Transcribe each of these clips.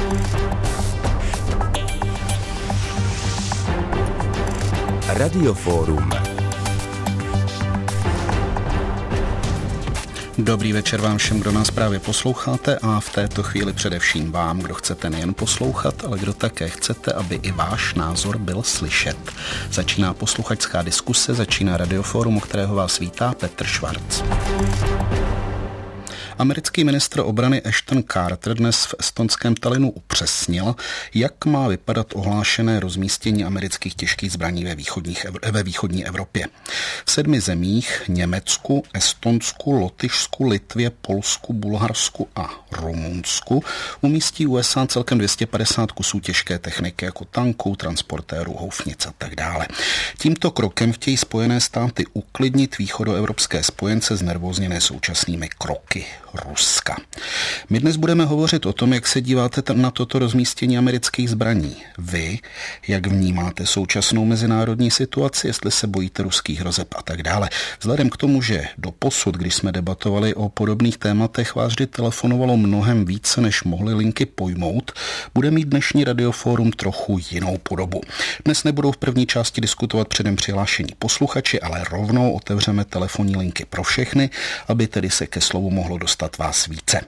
Radioforum. Dobrý večer vám všem, kdo nás právě posloucháte, a v této chvíli především vám, kdo chcete nejen poslouchat, ale kdo také chcete, aby i váš názor byl slyšet. Začíná posluchačská diskuse, začíná Radioforum, u kterého vás vítá Petr Švarc. Americký ministr obrany Ashton Carter dnes v estonském Tallinnu upřesnil, jak má vypadat ohlášené rozmístění amerických těžkých zbraní ve východní Evropě. V 7 zemích, Německu, Estonsku, Lotyšsku, Litvě, Polsku, Bulharsku a Rumunsku, umístí USA celkem 250 kusů těžké techniky jako tanků, transportérů, houfnic a tak dále. Tímto krokem chtějí Spojené státy uklidnit východoevropské spojence znervózněné současnými kroky Ruska. My dnes budeme hovořit o tom, jak se díváte na toto rozmístění amerických zbraní. Vy, jak vnímáte současnou mezinárodní situaci, jestli se bojíte ruských hrozeb a tak dále. Vzhledem k tomu, že doposud, když jsme debatovali o podobných tématech, vás vždy telefonovalo mnohem více, než mohly linky pojmout, bude mít dnešní Radioforum trochu jinou podobu. Dnes nebudou v první části diskutovat předem přihlášení posluchači, ale rovnou otevřeme telefonní linky pro všechny, aby tedy se ke slovu mohlo dostat vás více.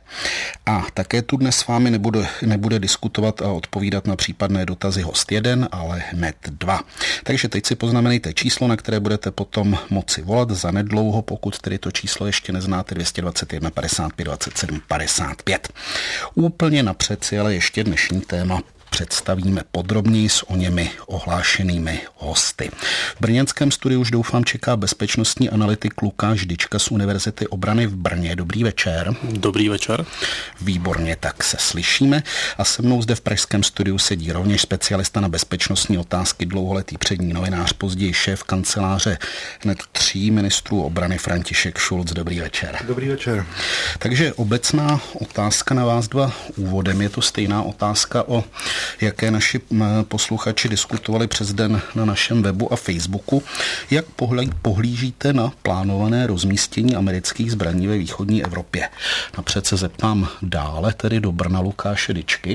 A také tu dnes s vámi nebude diskutovat a odpovídat na případné dotazy host 1, ale hned 2. Takže teď si poznamenejte číslo, na které budete potom moci volat zanedlouho, pokud tedy to číslo ještě neznáte, 221 55 27 55. Úplně napřed si ale ještě dnešní téma představíme podrobněji s o němi ohlášenými hosty. V brněnském studiu už doufám čeká bezpečnostní analytik Lukáš Dyčka z Univerzity obrany v Brně. Dobrý večer. Dobrý večer. Výborně, tak se slyšíme. A se mnou zde v pražském studiu sedí rovněž specialista na bezpečnostní otázky, dlouholetý přední novinář, později šéf kanceláře hned 3 ministrů obrany František Šulc. Dobrý večer. Dobrý večer. Takže obecná otázka na vás dva úvodem. Je to stejná otázka, o jaké naši posluchači diskutovali přes den na našem webu a Facebooku. Jak pohlížíte na plánované rozmístění amerických zbraní ve východní Evropě? Napřed se zeptám dále, tedy do Brna, Lukáše Dyčky.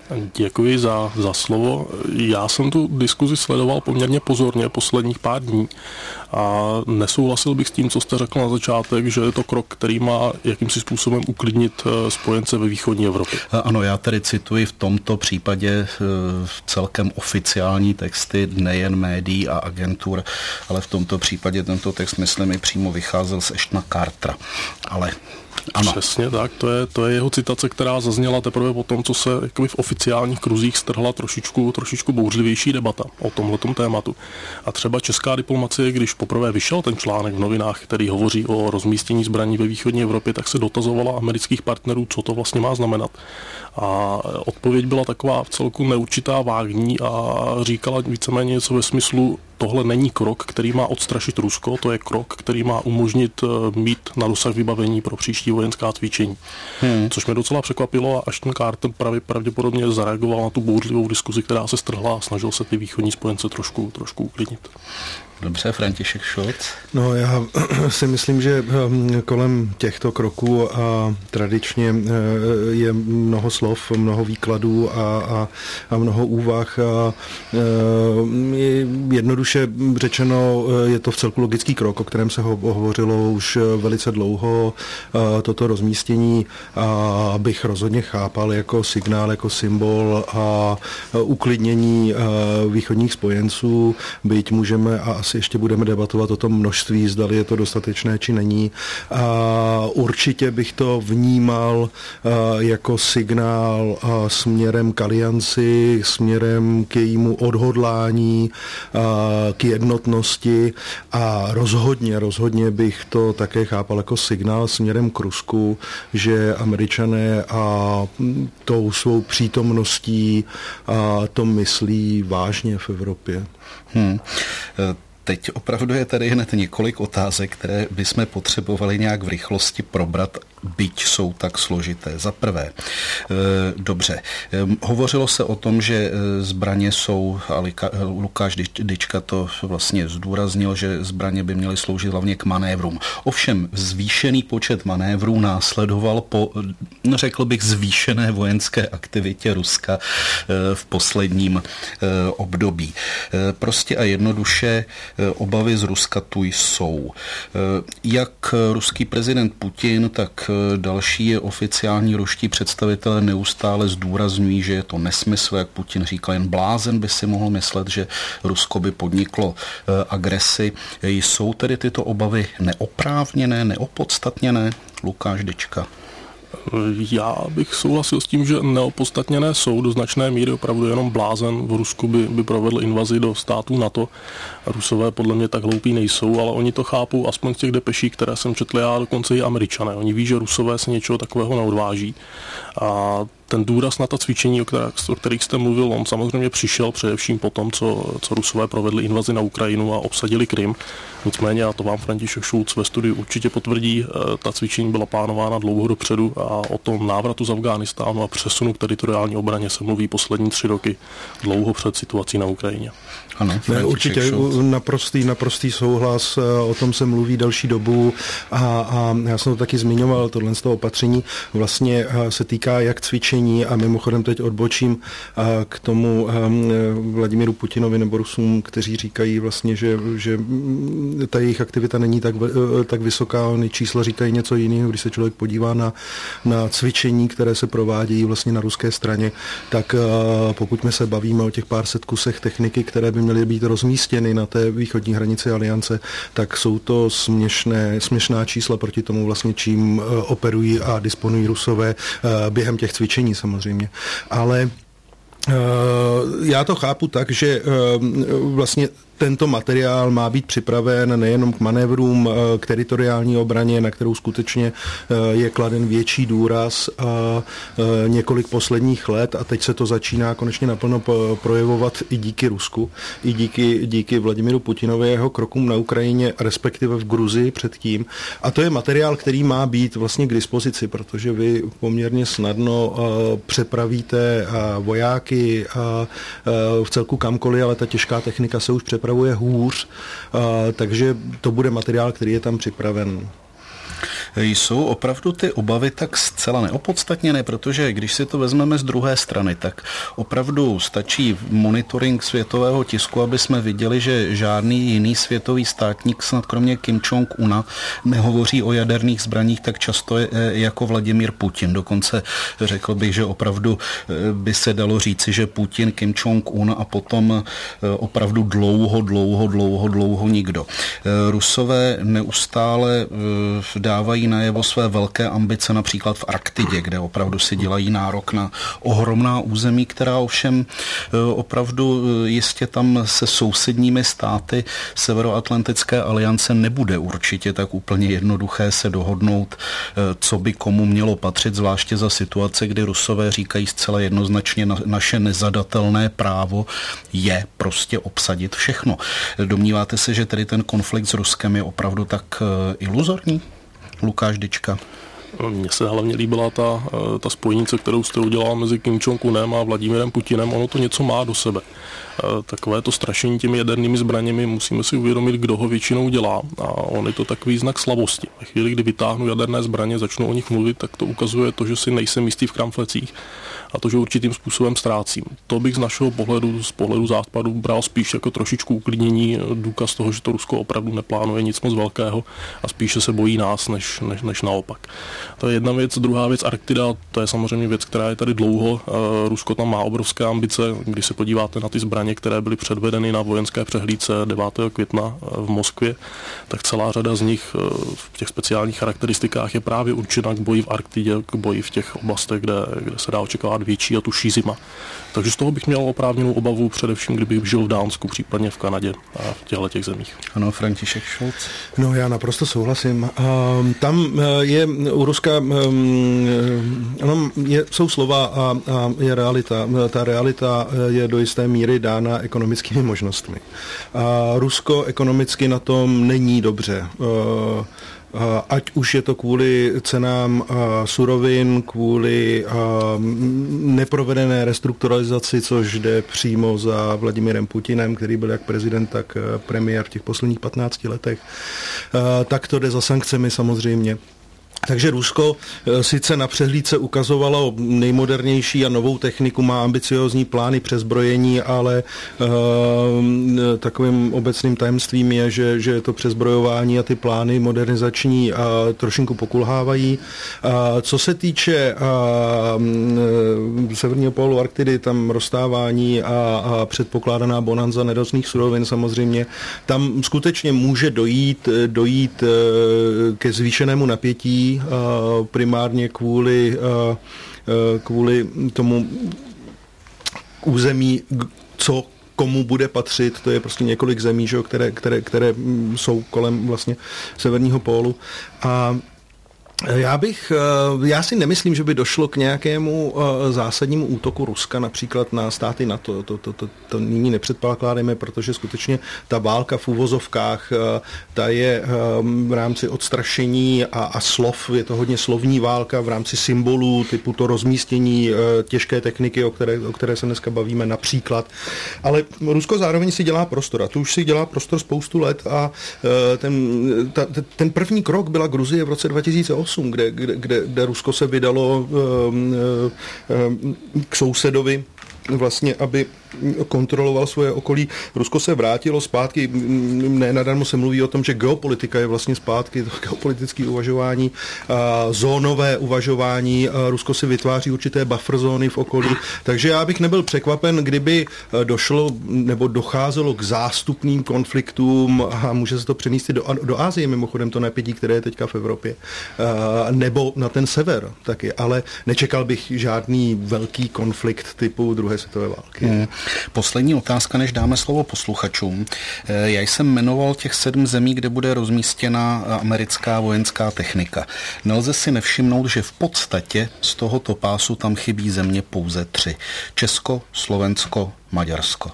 Děkuji za slovo. Já jsem tu diskuzi sledoval poměrně pozorně posledních pár dní a nesouhlasil bych s tím, co jste řekl na začátek, že je to krok, který má jakýmsi způsobem uklidnit spojence ve východní Evropě. Ano, já tedy cituji v tomto případě celkem oficiální texty nejen médií a agentur, ale v tomto případě tento text, myslím, i přímo vycházel z Ashtona Cartera. Ale ano. Přesně tak, to je jeho citace, která zazněla teprve po tom, co se v oficiálních kruzích strhla trošičku bouřlivější debata o tomhletom tématu. A třeba česká diplomacie, když poprvé vyšel ten článek v novinách, který hovoří o rozmístění zbraní ve východní Evropě, tak se dotazovala amerických partnerů, co to vlastně má znamenat. A odpověď byla taková vcelku neurčitá, vágní a říkala víceméně něco ve smyslu: tohle není krok, který má odstrašit Rusko, to je krok, který má umožnit mít na dosah vybavení pro příští vojenská cvičení. Což mě docela překvapilo a Ashton Carter pravděpodobně zareagoval na tu bouřlivou diskuzi, která se strhla a snažil se ty východní spojence trošku uklidnit. Dobře, František Šulc. No, já si myslím, že kolem těchto kroků tradičně je mnoho slov, mnoho výkladů a mnoho úvah. Jednoduše řečeno, je to vcelku logický krok, o kterém se hovořilo už velice dlouho. Toto rozmístění bych rozhodně chápal jako signál, jako symbol a uklidnění východních spojenců, byť můžeme a asi ještě budeme debatovat o tom množství, zdali je to dostatečné, či není. Určitě bych to vnímal jako signál směrem k alianci, směrem k jejímu odhodlání, k jednotnosti a rozhodně bych to také chápal jako signál směrem k Rusku, že Američané a tou svou přítomností to myslí vážně v Evropě. Teď opravdu je tady hned několik otázek, které bychom potřebovali nějak v rychlosti probrat byť jsou tak složité? Za prvé, dobře, hovořilo se o tom, že zbraně jsou, a Lukáš Dyčka to vlastně zdůraznil, že zbraně by měly sloužit hlavně k manévrům. Ovšem, zvýšený počet manévrů následoval po, řekl bych, zvýšené vojenské aktivitě Ruska v posledním období. Prostě a jednoduše obavy z Ruska tu jsou. Jak ruský prezident Putin, tak další oficiální ruští představitelé neustále zdůrazňují, že je to nesmysl, jak Putin říkal, jen blázen by si mohl myslet, že Rusko by podniklo agresi. Jsou tedy tyto obavy neoprávněné, neopodstatněné? Lukáš Dyčka. Já bych souhlasil s tím, že neopodstatněné jsou do značné míry, opravdu jenom blázen v Rusku by provedl invazi do států NATO. Rusové podle mě tak hloupí nejsou, ale oni to chápou aspoň z těch depeší, které jsem četl já, dokonce i Američané. Oni ví, že Rusové se něčeho takového neodváží. A ten důraz na ta cvičení, o kterých jste mluvil, on samozřejmě přišel především po tom, co Rusové provedli invazi na Ukrajinu a obsadili Krym. Nicméně, a to vám František Šulc ve studiu určitě potvrdí, ta cvičení byla plánována dlouho dopředu a o tom návratu z Afghánistánu a přesunu k teritoriální obraně se mluví poslední 3 roky, dlouho před situací na Ukrajině. Ano, určitě naprostý souhlas, o tom se mluví další dobu a já jsem to taky zmiňoval, tohle z toho opatření vlastně se týká jak cvičení a mimochodem teď odbočím k tomu Vladimíru Putinovi nebo Rusům, kteří říkají vlastně, že ta jejich aktivita není tak vysoká, oni čísla říkají něco jiného, když se člověk podívá na cvičení, které se provádějí vlastně na ruské straně, tak pokud my se bavíme o těch pár set kusech techniky, které by měly být rozmístěny na té východní hranici aliance, tak jsou to směšná čísla proti tomu vlastně, čím operují a disponují Rusové během těch cvičení samozřejmě. Ale já to chápu tak, že vlastně tento materiál má být připraven nejenom k manévrům, k teritoriální obraně, na kterou skutečně je kladen větší důraz několik posledních let a teď se to začíná konečně naplno projevovat i díky Rusku, i díky Vladimíru Putinovi, jeho krokům na Ukrajině, respektive v Gruzii předtím. A to je materiál, který má být vlastně k dispozici, protože vy poměrně snadno přepravíte vojáky v celku kamkoliv, ale ta těžká technika se už přepravuje hůř, takže to bude materiál, který je tam připraven. Jsou opravdu ty obavy tak zcela neopodstatněné, protože když si to vezmeme z druhé strany, tak opravdu stačí monitoring světového tisku, aby jsme viděli, že žádný jiný světový státník, snad kromě Kim Jong-una, nehovoří o jaderných zbraních tak často jako Vladimír Putin. Dokonce řekl bych, že opravdu by se dalo říci, že Putin, Kim Jong-un a potom opravdu dlouho nikdo. Rusové neustále dávají najevo své velké ambice například v Arktidě, kde opravdu si dělají nárok na ohromná území, která ovšem opravdu jistě tam se sousedními státy Severoatlantické aliance nebude určitě tak úplně jednoduché se dohodnout, co by komu mělo patřit, zvláště za situace, kdy Rusové říkají zcela jednoznačně, naše nezadatelné právo je prostě obsadit všechno. Domníváte se, že tedy ten konflikt s Ruskem je opravdu tak iluzorní? Lukáš Dyčka. Mně se hlavně líbila ta spojnice, kterou jste udělal mezi Kim Jong-unem a Vladimírem Putinem. Ono to něco má do sebe. Takové to strašení těmi jadernými zbraněmi, musíme si uvědomit, kdo ho většinou dělá. A on je to takový znak slabosti. Ve chvíli, kdy vytáhnu jaderné zbraně, začnu o nich mluvit, tak to ukazuje to, že si nejsem jistý v kramflecích a to, že určitým způsobem ztrácím. To bych z našeho pohledu, z pohledu Západu, bral spíš jako trošičku uklidnění, důkaz toho, že to Rusko opravdu neplánuje nic moc velkého a spíše se bojí nás, než naopak. To je jedna věc. Druhá věc, Arktida, to je samozřejmě věc, která je tady dlouho. Rusko tam má obrovské ambice. Když se podíváte na ty zbraně, které byly předvedeny na vojenské přehlídce 9. května v Moskvě, tak celá řada z nich v těch speciálních charakteristikách je právě určena k boji v Arktidě, k boji v těch oblastech, kde se dá očekávat větší a tuší zima. Takže z toho bych měl oprávněnou obavu, především kdybych žil v Dánsku, případně v Kanadě a v těch zemích. Ano, František Šulc. No, já naprosto souhlasím. Tam je u Ruska, jsou slova a je realita. Ta realita je do jisté míry dána ekonomickými možnostmi. A Rusko ekonomicky na tom není dobře. ať už je to kvůli cenám surovin, kvůli neprovedené restrukturalizaci, což jde přímo za Vladimirem Putinem, který byl jak prezident, tak premiér v těch posledních 15 letech, tak to jde za sankcemi samozřejmě. Takže Rusko sice na přehlídce ukazovalo nejmodernější a novou techniku, má ambiciozní plány přezbrojení, ale takovým obecným tajemstvím je, že to přezbrojování a ty plány modernizační trošinku pokulhávají. Co se týče severního pólu Arktidy, tam rozstávání a předpokládaná bonanza nerostných surovin samozřejmě, tam skutečně může dojít ke zvýšenému napětí, primárně kvůli tomu území, co komu bude patřit, to je prostě několik zemí, že, které jsou kolem vlastně severního pólu. A já si nemyslím, že by došlo k nějakému zásadnímu útoku Ruska například na státy NATO. To nyní nepředpokládáme, protože skutečně ta válka v úvozovkách, ta je v rámci odstrašení a slov, je to hodně slovní válka v rámci symbolů, typu to rozmístění těžké techniky, o které se dneska bavíme například. Ale Rusko zároveň si dělá prostor a tu už si dělá prostor spoustu let a ten první krok byla Gruzie v roce 2008, kde Rusko se vydalo k sousedovi vlastně, aby kontroloval svoje okolí. Rusko se vrátilo zpátky, ne nadarmo se mluví o tom, že geopolitika je vlastně zpátky, to geopolitické uvažování, zónové uvažování, Rusko si vytváří určité buffer zóny v okolí, takže já bych nebyl překvapen, kdyby došlo nebo docházelo k zástupným konfliktům a může se to přenést do Asie, mimochodem to napětí, které je teďka v Evropě, nebo na ten sever taky, ale nečekal bych žádný velký konflikt typu druhé světové války. Poslední otázka, než dáme slovo posluchačům. Já jsem jmenoval těch 7 zemí, kde bude rozmístěna americká vojenská technika. Nelze si nevšimnout, že v podstatě z tohoto pásu tam chybí země pouze 3. Česko, Slovensko, Maďarsko.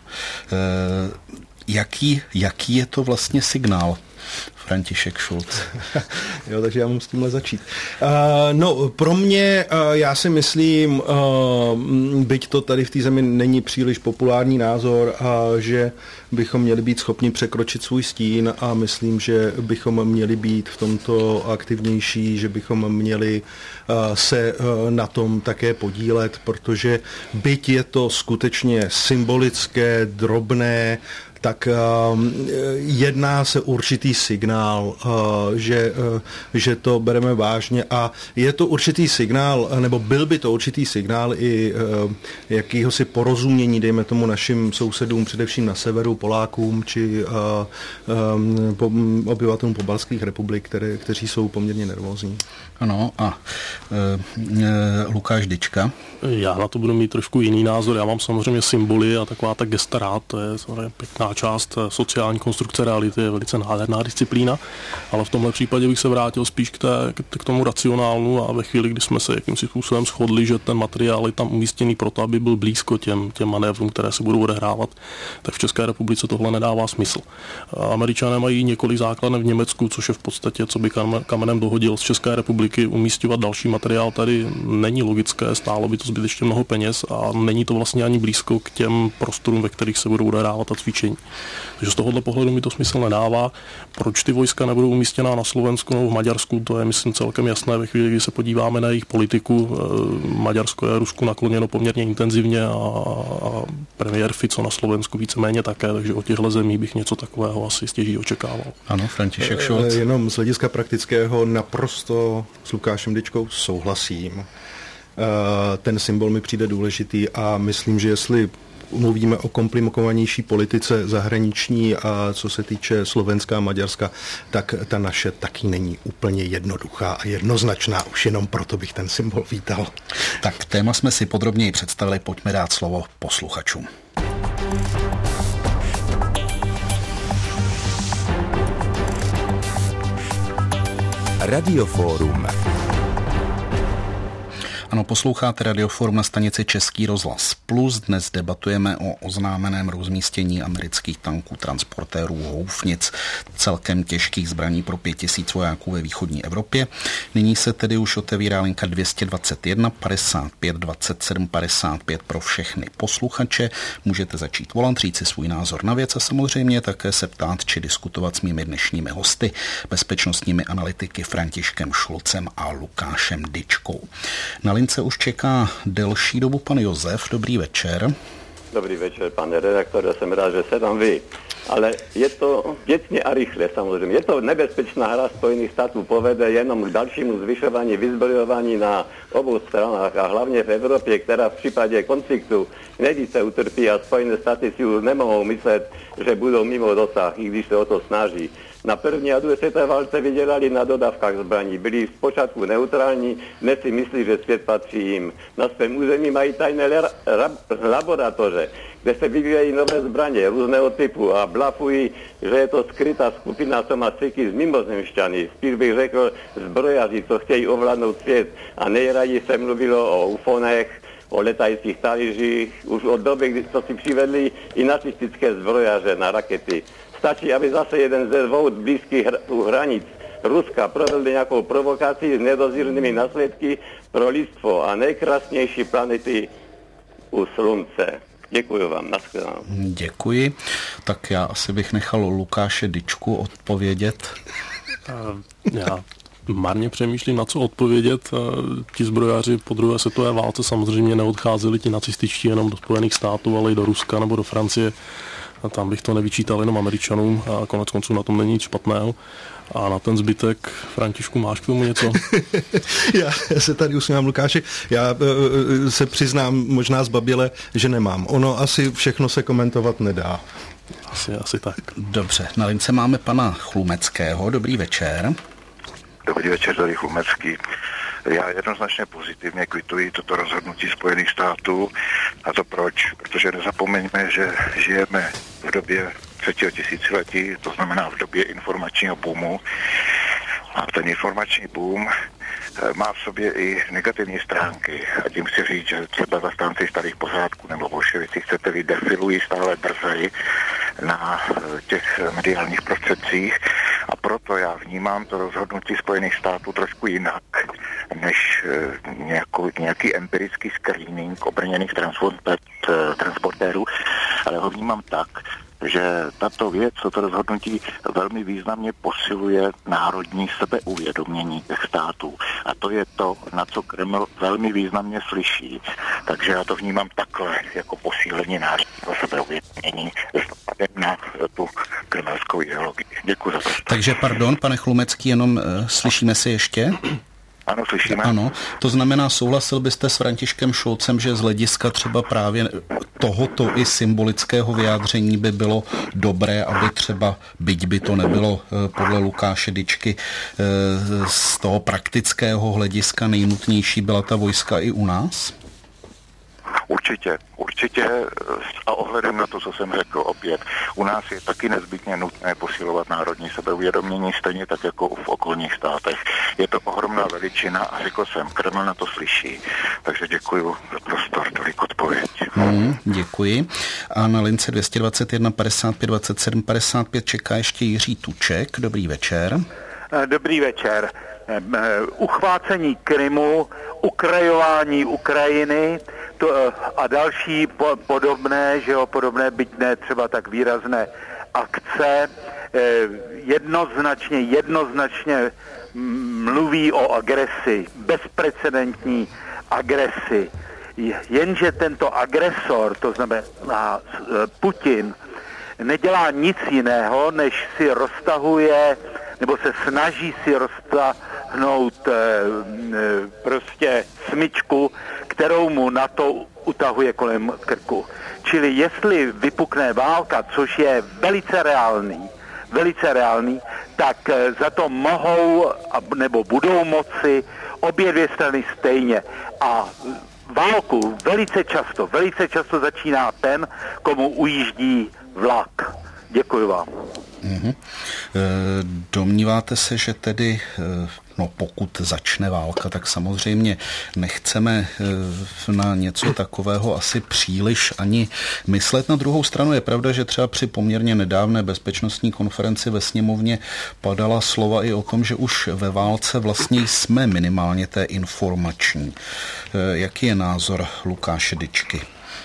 Jaký je to vlastně signál? František Šulc. Jo, takže já mám s tímhle začít. Pro mě, já si myslím, byť to tady v té zemi není příliš populární názor, že bychom měli být schopni překročit svůj stín a myslím, že bychom měli být v tomto aktivnější, že bychom měli se na tom také podílet, protože byť je to skutečně symbolické, drobné, tak jedná se určitý signál, že to bereme vážně a je to určitý signál, nebo byl by to určitý signál i jakýhosi porozumění, dejme tomu našim sousedům, především na severu, Polákům, či obyvatelům pobaltských republik, kteří jsou poměrně nervózní. Ano, a Lukáš Dyčka? Já na to budu mít trošku jiný názor. Já mám samozřejmě symboly a taková ta gesta rád, to je samozřejmě pěkná část sociální konstrukce reality, je velice nádherná disciplína, ale v tomhle případě bych se vrátil spíš k tomu racionálnu a ve chvíli, kdy jsme se jakýmsi způsobem shodli, že ten materiál je tam umístěný proto, aby byl blízko těm manévrům, které se budou odehrávat, tak v České republice tohle nedává smysl. Američané mají několik základen v Německu, což je v podstatě, co by kamenem dohodil z České republiky, umísťovat další materiál tady není logické, stálo by to zbytečně mnoho peněz a není to vlastně ani blízko k těm prostorům, ve kterých se budou odehrávat ta cvičení. Takže z tohohle pohledu mi to smysl nedává. Proč ty vojska nebudou umístěná na Slovensku nebo v Maďarsku, to je myslím celkem jasné ve chvíli, kdy se podíváme na jejich politiku. Maďarsko je Rusku nakloněno poměrně intenzivně a premiér Fico na Slovensku víceméně také, takže od těchto zemí bych něco takového asi stěží očekával. Ano, František Šulc. Jenom z hlediska praktického naprosto s Lukášem Dyčkou souhlasím. Ten symbol mi přijde důležitý a myslím, že jestli mluvíme o komplikovanější politice zahraniční a co se týče Slovenska a Maďarska, tak ta naše taky není úplně jednoduchá a jednoznačná. Už jenom proto bych ten symbol vítal. Tak téma jsme si podrobněji představili, pojďme dát slovo posluchačům. Ano, posloucháte Radioforum na stanici Český rozhlas Plus. Dnes debatujeme o oznámeném rozmístění amerických tanků, transportérů, houfnic, celkem těžkých zbraní pro 5000 vojáků ve východní Evropě. Nyní se tedy už otevírá linka 221 55 27 55 pro všechny posluchače. Můžete začít volat, říct si svůj názor na věc a samozřejmě také se ptát či diskutovat s mými dnešními hosty, bezpečnostními analytiky Františkem Šulcem a Lukášem Dyčkou. Na lince už čeká delší dobu pan Josef. Dobrý večer. Dobrý večer, pane redaktor, ja som rád, že sa tam vy. Ale je to věcně a rychle, samozřejmě. Je to nebezpečná hra Spojených států, povede jenom k dalšímu zvyšování vyzbrojování na obou stranách a hlavně v Evropě, která v případě konfliktu nejvíce utrpí a Spojené státy si už nemohou myslet, že budou mimo dosah, i když se o to snaží. Na první a druhé světové válce vydělali na dodávkách zbraní. Byli zpočátku neutrální, dnes si myslí, že svět patří jim. Na svém území mají tajné laboratoře, kde se vyvíjají nové zbraně různého typu a blafují, že je to skrytá skupina, co má styky s mimozemšťany. Spíš bych řekl zbrojaři, co chtějí ovládnout svět. A nejraději se mluvilo o ufonech, o letajících talířích, už od doby, kdy to si přivedli i nacistické zbrojaře na rakety. Stačí, aby zase jeden ze dvou blízkých hranic Ruska provedl nějakou provokaci s nedozírnými následky pro lidstvo a nejkrásnější planety u slunce. Děkuji vám, nashledanou. Děkuji. Tak já asi bych nechal Lukáše Dyčku odpovědět. Já marně přemýšlím, na co odpovědět. Ti zbrojaři po druhé světové válce samozřejmě neodcházeli ti nacističtí jenom do Spojených států, ale i do Ruska nebo do Francie. A tam bych to nevyčítal jenom Američanům a konec konců na tom není nic špatného. A na ten zbytek, Františku, máš k tomu něco? Já se tady usmívám, Lukáši. Já se přiznám možná zbaběle, že nemám. Ono asi všechno se komentovat nedá. Asi tak. Dobře, na lince máme pana Chlumeckého. Dobrý večer. Dobrý večer, tady Chlumecký. Já jednoznačně pozitivně kvituji toto rozhodnutí Spojených států. A to proč? Protože nezapomeňme, že žijeme v době 3. tisíciletí, to znamená v době informačního boomu. A ten informační boom má v sobě i negativní stránky. A tím chci říct, že třeba zastánci starých pořádků nebo bolševici, chcete-li, defilují stále drzeji na těch mediálních prostředcích. A proto já vnímám to rozhodnutí Spojených států trošku jinak, než nějaký empirický screening obrněných transportérů, ale ho vnímám tak, že tato věc, toto rozhodnutí velmi významně posiluje národní sebeuvědomění těch států. A to je to, na co Kreml velmi významně slyší. Takže já to vnímám takhle, jako posílení národního sebeuvědomění na tu kremelskou ideologii. Děkuji za to. Takže pardon, pane Chlumecký, jenom slyšíme si ještě? Ano, slyšíme. Ano, to znamená, souhlasil byste s Františkem Šulcem, že z hlediska třeba právě tohoto i symbolického vyjádření by bylo dobré, aby třeba, byť by to nebylo podle Lukáše Dyčky, z toho praktického hlediska nejnutnější byla ta vojska i u nás? Určitě a ohledem na to, co jsem řekl opět, u nás je taky nezbytně nutné posilovat národní sebeuvědomění, stejně tak jako v okolních státech. Je to ohromná veličina a řekl jsem, Kreml na to slyší. Takže děkuji za prostor, tolik odpověď. Děkuji. A na lince 221 55 27 55 čeká ještě Jiří Tuček. Dobrý večer. Dobrý večer. Uchvácení Krymu, ukrajování Ukrajiny a další podobné, byť ne třeba tak výrazné akce, jednoznačně mluví o agresi, bezprecedentní agresi. Jenže tento agresor, to znamená Putin, nedělá nic jiného, než si roztahuje nebo se snaží si roztáhnout prostě smyčku, kterou mu NATO utahuje kolem krku. Čili jestli vypukne válka, což je velice reálný, tak za to mohou nebo budou moci obě dvě strany stejně. A válku velice často začíná ten, komu ujíždí vlak. Děkuji vám. Domníváte se, že tedy, pokud začne válka, tak samozřejmě nechceme na něco takového asi příliš ani myslet. Na druhou stranu je pravda, že třeba při poměrně nedávné bezpečnostní konferenci ve sněmovně padala slova i o tom, že už ve válce vlastně jsme minimálně té informační. Jaký je názor Lukáše Dyčky?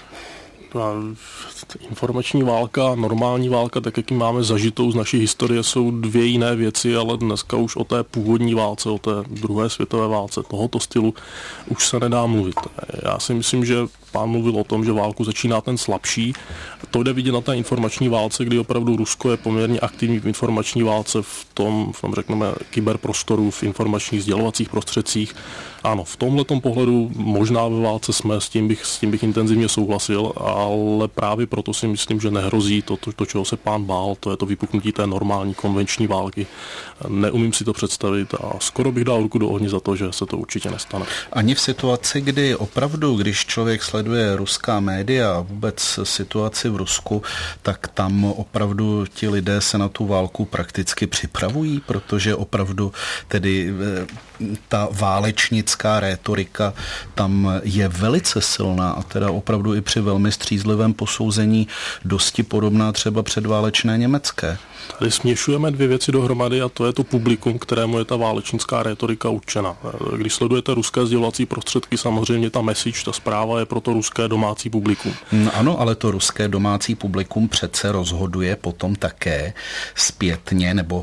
Informační válka, normální válka, tak jak ji máme zažitou z naší historie, jsou dvě jiné věci, ale dneska už o té původní válce, o té druhé světové válce, tohoto stylu už se nedá mluvit. Já si myslím, že pán mluvil o tom, že válku začíná ten slabší. To jde vidět na té informační válce, kdy opravdu Rusko je poměrně aktivní v informační válce, v tom řekneme, kyberprostoru, v informačních sdělovacích prostředcích. Ano, v tomhletom pohledu možná ve válce jsme, s tím bych intenzivně souhlasil, ale právě proto si myslím, že nehrozí to, čeho se pán bál, to je to vypuknutí té normální konvenční války. Neumím si to představit a skoro bych dal ruku do ohně za to, že se to určitě nestane. Ani v situaci, kdy opravdu, když člověk sleduje ruská média a vůbec situaci v Rusku, tak tam opravdu ti lidé se na tu válku prakticky připravují, protože opravdu tedy ta válečnická rétorika tam je velice silná a teda opravdu i při velmi střízlivém posouzení dosti podobná třeba předválečné německé. Tady směšujeme dvě věci dohromady a to je to publikum, kterému je ta válečnická rétorika určena. Když sledujete ruské sdělovací prostředky, samozřejmě ta message, ta zpráva je pro to ruské domácí publikum. Ano, ale to ruské domácí publikum přece rozhoduje potom také zpětně nebo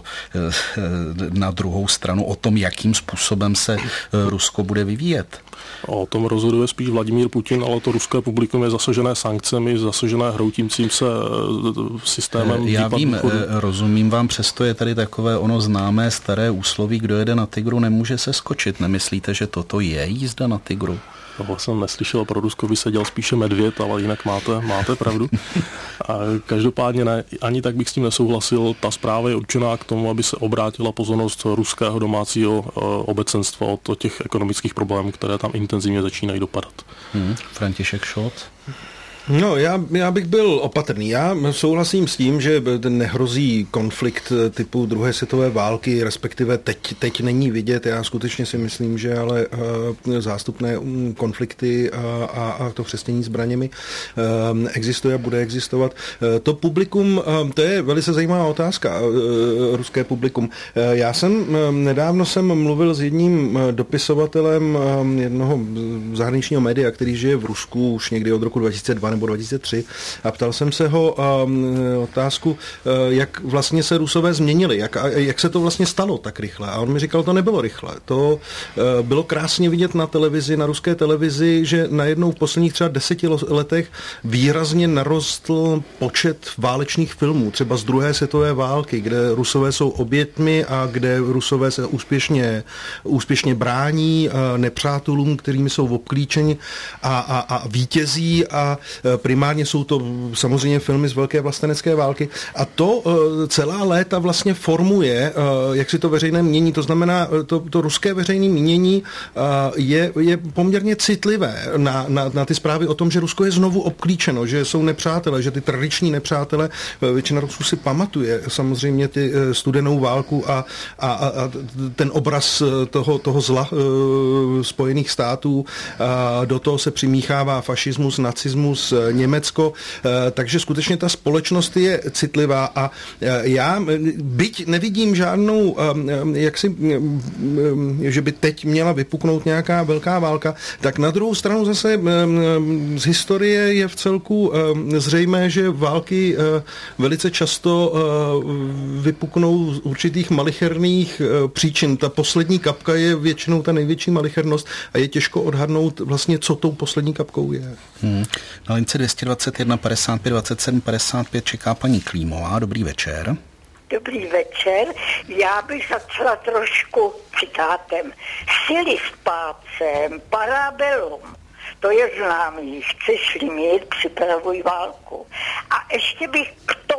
na druhou stranu o tom, jakým způsobem se Rusko bude vyvíjet. O tom rozhoduje spíš Vladimír Putin, ale to ruské publikum je zasažené sankcemi, zasažené hroutícím se systémem. Já vím, rozumím vám, přesto je tady takové ono známé staré úsloví, kdo jede na tygru, nemůže se skočit. Nemyslíte, že toto je jízda na tygru? Toho jsem neslyšel, pro Rusko by seděl spíše medvěd, ale jinak máte pravdu. A každopádně ne, ani tak bych s tím nesouhlasil. Ta zpráva je určená k tomu, aby se obrátila pozornost ruského domácího obecenstva od těch ekonomických problémů, které tam intenzivně začínají dopadat. František Šot? No, já bych byl opatrný. Já souhlasím s tím, že nehrozí konflikt typu druhé světové války, respektive teď není vidět. Já skutečně si myslím, že ale zástupné konflikty a to přesnění zbraněmi existuje a bude existovat. To publikum, to je velice zajímavá otázka, ruské publikum. Nedávno jsem mluvil s jedním dopisovatelem jednoho zahraničního média, který žije v Rusku už někdy od roku 2002 nebo 2003 a ptal jsem se ho otázku, jak vlastně se Rusové změnili, jak se to vlastně stalo tak rychle. A on mi říkal, to nebylo rychle. To bylo krásně vidět na televizi, na ruské televizi, že najednou v posledních třeba 10 letech výrazně narostl počet válečných filmů, třeba z druhé světové války, kde Rusové jsou oběťmi a kde Rusové se úspěšně brání nepřátelům, kterými jsou obklíčeni a vítězí a primárně jsou to samozřejmě filmy z velké vlastenecké války a to celá léta vlastně formuje, jak si to veřejné mínění, to znamená, to ruské veřejné mínění je poměrně citlivé na ty zprávy o tom, že Rusko je znovu obklíčeno, že jsou nepřátelé, že ty tradiční nepřátelé, většina Rusů si pamatuje samozřejmě ty studenou válku a ten obraz toho zla Spojených států, do toho se přimíchává fašismus, nacismus, Německo, takže skutečně ta společnost je citlivá a já byť nevidím žádnou, že by teď měla vypuknout nějaká velká válka, tak na druhou stranu zase z historie je v celku zřejmé, že války velice často vypuknou z určitých malicherných příčin. Ta poslední kapka je většinou ta největší malichernost a je těžko odhadnout vlastně, co tou poslední kapkou je. Na lince 221 55 27 55 čeká paní Klímová. Dobrý večer. Dobrý večer. Já bych začala trošku citátem. Sily spácem, parabelum. To je známý. Chceš-li mít, připravuj válku. A ještě bych k tomu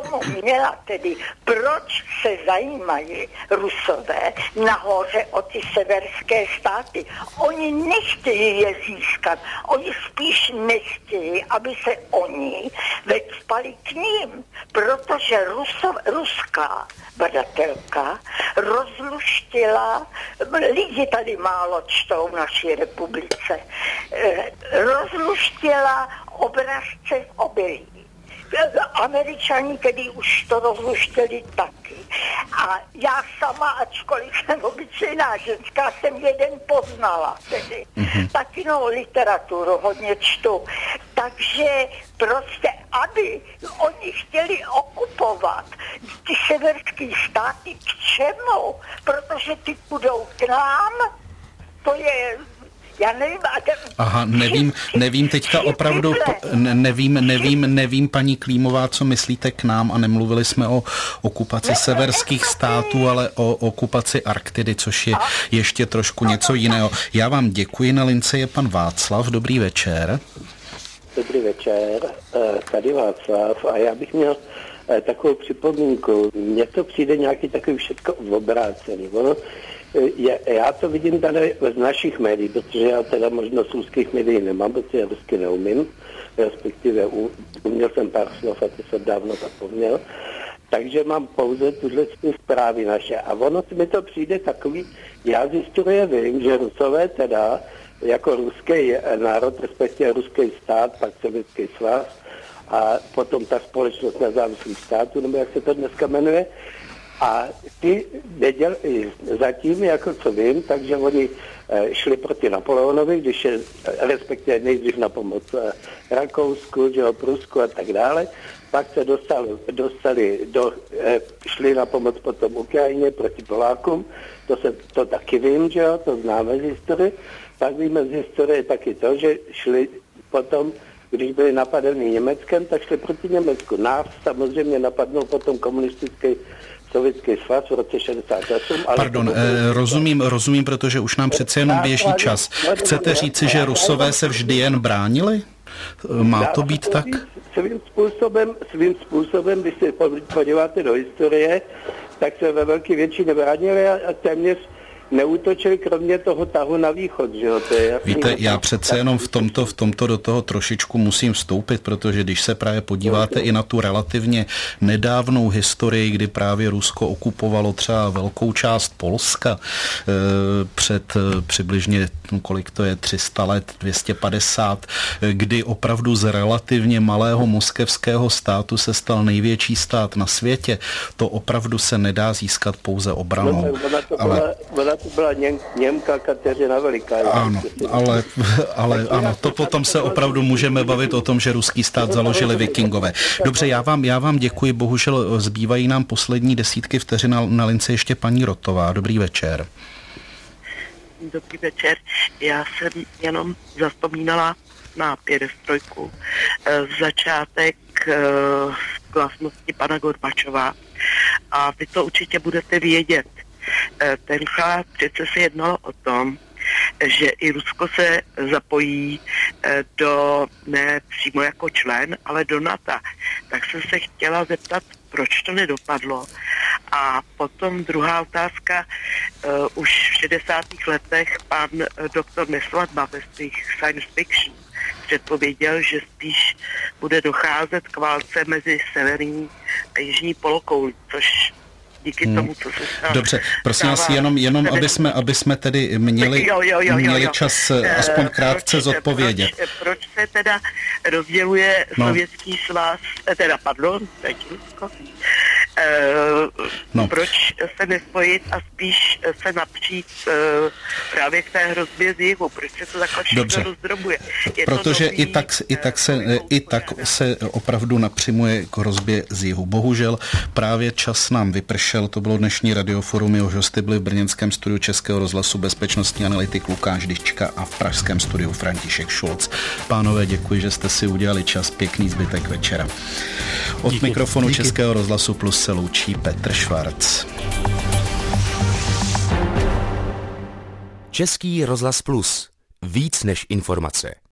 tomu měla tedy, proč se zajímají Rusové nahoře o ty severské státy. Oni nechtějí je získat, oni spíš nechtějí, aby se oni vecpali k ním, protože ruská badatelka rozluštila, lidi tady málo čtou v naší republice, rozluštila obrazce v obilí. Američani, kteří už to rozluštili taky. A já sama, ačkoliv jsem obyčejná ženská, jsem jeden poznala tedy. Taky literaturu hodně čtu. Takže prostě, aby oni chtěli okupovat ty severské státy, k čemu? Protože ty půjdou k nám, to je... Já nevím, Aha, nevím teďka opravdu, nevím, paní Klímová, co myslíte k nám, a nemluvili jsme o okupaci severských států, ale o okupaci Arktidy, což je ještě trošku něco jiného. Já vám děkuji, na lince je pan Václav, dobrý večer. Dobrý večer, tady Václav, a já bych měl takovou připomínku. Mně to přijde nějaký takový všechno obrácený. Já to vidím tady z našich médií, protože já teda možnost ruských médií nemám, protože já rusky neumím, respektive uměl jsem pár slov a ty jsem dávno zapomněl, takže mám pouze tuhle zprávy naše. A ono mi to přijde takový, já z historie vím, že Rusové teda jako ruský národ, respektive ruský stát, pak Sovětský svaz a potom ta společnost nezávislých států, nebo jak se to dneska jmenuje, a ty zatím, jako co vím, takže oni šli proti Napoleonovi, když je, respektive nejdřív na pomoc Rakousku, Prusku a tak dále, pak se šli na pomoc potom Ukrajině proti Polákům, to taky vím, že jo, to známe z historie, tak víme z historie taky to, že šli potom, když byli napadeni Německem, tak šli proti Německu. Nás samozřejmě napadnou potom komunistický Sovětský svaz v roce 68. Pardon, rozumím, protože už nám přece jenom běží čas. Chcete říci, že Rusové se vždy jen bránili? Má to být tak? Svým způsobem, když se podíváte do historie, tak se ve velké většině bránili a téměř neútočili, kromě toho tahu na východ, že jo, to je jasný. Víte, já přece jenom v tomto do toho trošičku musím vstoupit, protože když se právě podíváte i na tu relativně nedávnou historii, kdy právě Rusko okupovalo třeba velkou část Polska před přibližně, kolik to je, 300 let, 250, kdy opravdu z relativně malého moskevského státu se stal největší stát na světě, to opravdu se nedá získat pouze obranou. To byla Němka Kateřina Veliká. Ale ano, to potom se opravdu můžeme bavit o tom, že ruský stát založili Vikingové. Dobře, já vám děkuji, bohužel zbývají nám poslední desítky vteřin, na lince ještě paní Rotová. Dobrý večer. Dobrý večer. Já jsem jenom zavzpomínala na pěrestrojku. Začátek vlastnosti pana Gorbačova. A vy to určitě budete vědět. Tenkrát přece se jednalo o tom, že i Rusko se zapojí ne přímo jako člen, ale do NATO. Tak jsem se chtěla zeptat, proč to nedopadlo. A potom druhá otázka, už v 60. letech pan doktor Nesvadba ve svých science fiction předpověděl, že spíš bude docházet k válce mezi severní a jižní polokoulí, což díky tomu, co se stává. Dobře, prosím vás, jenom aby jsme tedy měli čas aspoň krátce zodpovědět. Proč se teda rozděluje Sovětský svaz, Rusko? Proč se nespojit a spíš se napřít právě k té hrozbě z jihu? Proč se to takhle všechno rozdrobuje? Protože i tak se opravdu napřimuje k hrozbě z jihu. Bohužel právě čas nám vypršel, to bylo dnešní radioforum, jehož hosty byli v brněnském studiu Českého rozhlasu bezpečnostní analytik Lukáš Dyščka a v pražském studiu František Šulc. Pánové, děkuji, že jste si udělali čas, pěkný zbytek večera. Od mikrofonu Českého rozhlasu Plus se loučí Petr Švarc. Český rozhlas Plus. Víc než informace.